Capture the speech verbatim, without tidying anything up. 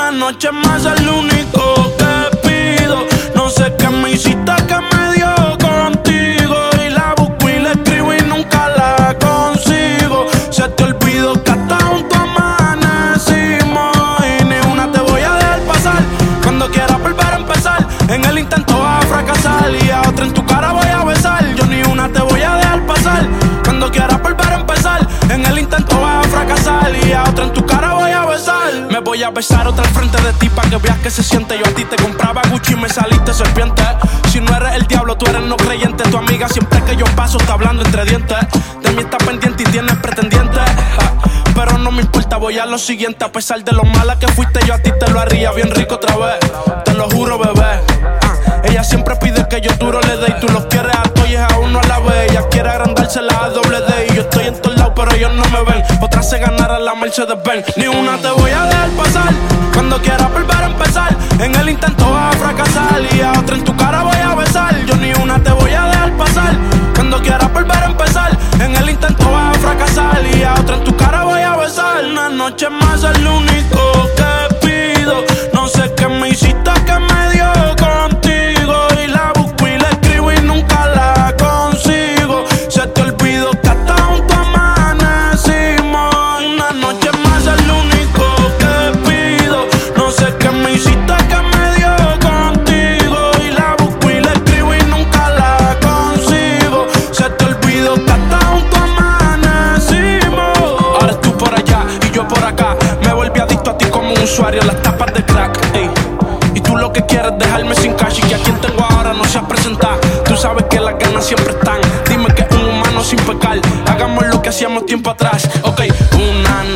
Una noche más es lo único que pido. No sé qué me hiciste que me dio contigo. Y la busco y la escribo y nunca la consigo. Se te olvidó que hasta junto amanecimos. Y ni una te voy a dejar pasar. Cuando quieras volver a empezar, en el intento vas a fracasar. Y a otra en tu cara voy a besar. Yo ni una te voy a dejar pasar. Cuando quieras volver a empezar, en el intento vas a fracasar. Y a otra en tu cara voy a besar. Me voy a besar otra al frente de ti pa' que veas que se siente. Yo a ti te compraba Gucci y me saliste serpiente. Si no eres el diablo, tú eres no creyente. Tu amiga siempre que yo paso está hablando entre dientes. De mí está pendiente y tienes pretendiente. Pero no me importa, voy a lo siguiente. A pesar de lo mala que fuiste, yo a ti te lo haría bien rico otra vez. Te lo juro, bebé. ah, Ella siempre pide que yo duro le dé. Y tú los quieres a todos y a uno a la vez. Ella quiere agrandársela a doble D. Y yo estoy en todos lados, pero ellos no me ven. Otra se ganará la Mercedes-Benz. Ni una te voy a dejar pasar. Cuando quieras volver a empezar, en el intento vas a fracasar. Y a otra en tu cara voy a besar. Yo ni una te voy a dejar pasar. Cuando quieras volver a empezar, en el intento vas a fracasar. Y a otra en tu cara voy a besar. Una noche más es lo único que pido. No sé qué me hiciste que me dio contigo. Y la busco y la escribo y nunca la consigo. Se te olvidó que hasta junto amanecimos. Una noche más es lo único que pido. No sé qué me hiciste que me dio contigo. Y la busco y la escribo y nunca la consigo. Se te olvidó que hasta junto amanecimos. Ahora tú por allá y yo por acá. Me volví adicto a ti como un usuario, las tapas de crack, ey. Y tú lo que quieres es dejarme sin cash. Y que a quien tengo ahora no se ha presentado. Tú sabes que las ganas siempre están. Dime que es un humano sin pecar. Hagamos lo que hacíamos tiempo atrás. Ok, una